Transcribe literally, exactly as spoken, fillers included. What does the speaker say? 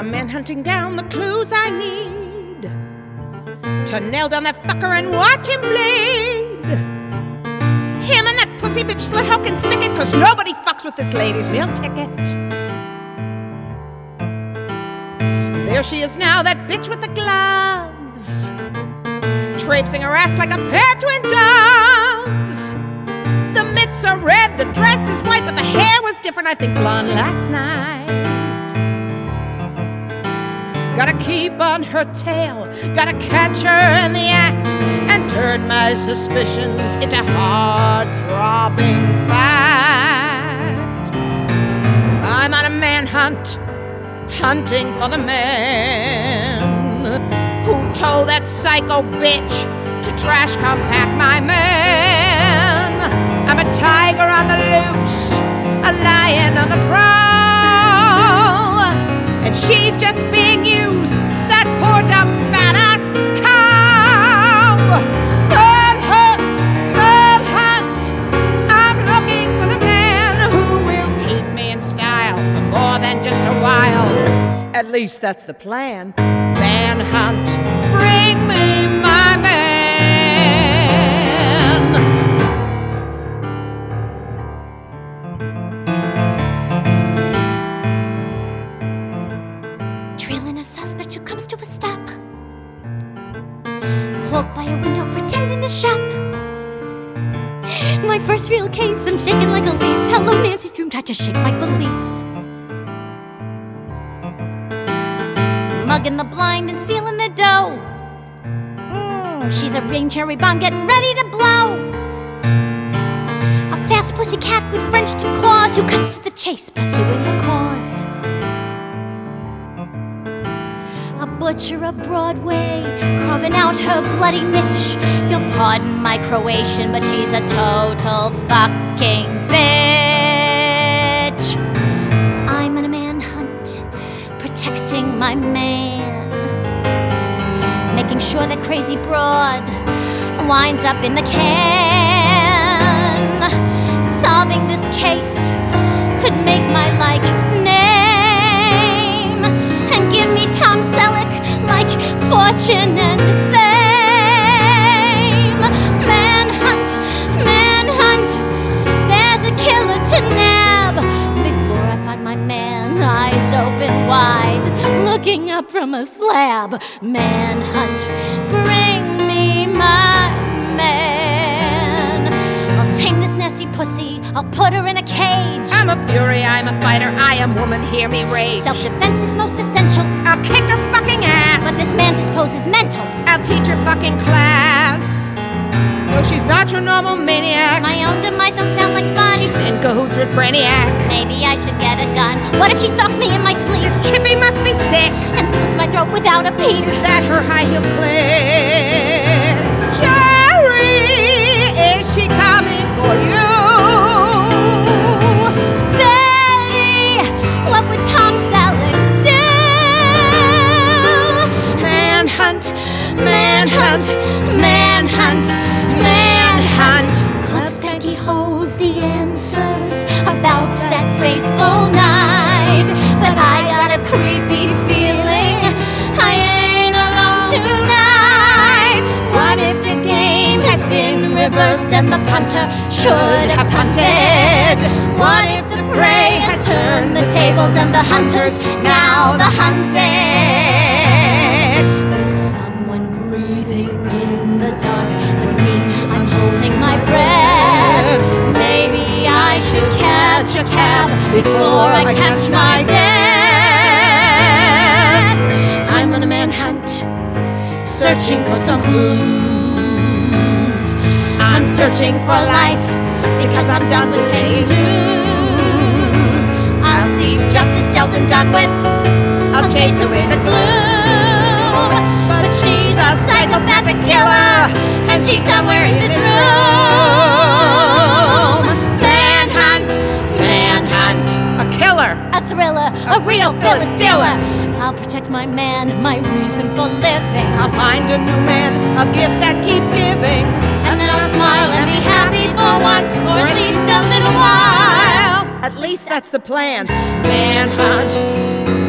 I'm man-hunting down the clues I need to nail down that fucker and watch him bleed. Him and that pussy bitch slit hoe can stick it, cause nobody fucks with this lady's meal ticket. There she is now, that bitch with the gloves, traipsing her ass like a pair of twin doves. The mitts are red, the dress is white, but the hair was different, I think blonde last night. Gotta keep on her tail, gotta catch her in the act, and turn my suspicions into hard-throbbing fact. I'm on a manhunt, hunting for the man who told that psycho bitch to trash compact my man. I'm a tiger on the loose, a lion on the prowl, and she's just being used, that poor dumb fat-ass cow. Manhunt, manhunt, I'm looking for the man who will keep me in style for more than just a while. At least that's the plan. Manhunt, bring me my man. Trailing a suspect who comes to a stop, hold by a window pretending to shop. My first real case, I'm shaking like a leaf. Hello, Nancy Drew, tried to shake my belief. Mugging the blind and stealing the dough. Mm, she's a rain cherry bomb getting ready to blow. A fast pussy cat with French tip claws who cuts to the chase, pursuing her cause. A butcher of Broadway, carving out her bloody niche. You'll pardon my Croatian, but she's a total fucking bitch. I'm on a manhunt, protecting my man, making sure that crazy broad winds up in the can. Solving this case could make my like name and give me Tom Selleck like fortune and fame. Manhunt, manhunt, there's a killer to nab. Before I find my man, eyes open wide, looking up from a slab. Manhunt, bring me my man. I'll tame this nasty pussy, I'll put her in a cage. I'm a fury, I'm a fighter, I am woman, hear me rage. Self-defense is most essential. I'll kick her fucking ass, but this mantis pose is mental. I'll teach her fucking class. No, she's not your normal maniac. My own demise don't sound like fun. She's in cahoots with Brainiac. Maybe I should get a gun. What if she stalks me in my sleep? This chippy must be sick and slits my throat without a peep. Is that her high heel click? Jerry, is she coming for you? Betty, what would Tom Selleck do? Manhunt, manhunt, manhunt, manhunt. Club Spanky holds the answers about that fateful night, but I got a creepy feeling I ain't alone tonight. What if the game has been reversed and the punter should have punted? What if the prey has turned the tables and the hunters now the hunted? There's someone breathing in the dark, but me, I'm holding my breath. Maybe I should catch a cab before I catch my death. I'm on a manhunt, searching for some clues. I'm searching for life because I'm done with paying dues. I'll see justice dealt and done with. I'll chase away the gloom. But she's a psychopathic killer, and she's somewhere in this room. Manhunt, manhunt, a killer, a thriller, a, a real Phyllis Diller. I'll protect my man, my reason for living. I'll find a new man, a gift that keeps giving, and then I'll smile and be happy for once, for at least a little while. At least that's the plan. Manhunt,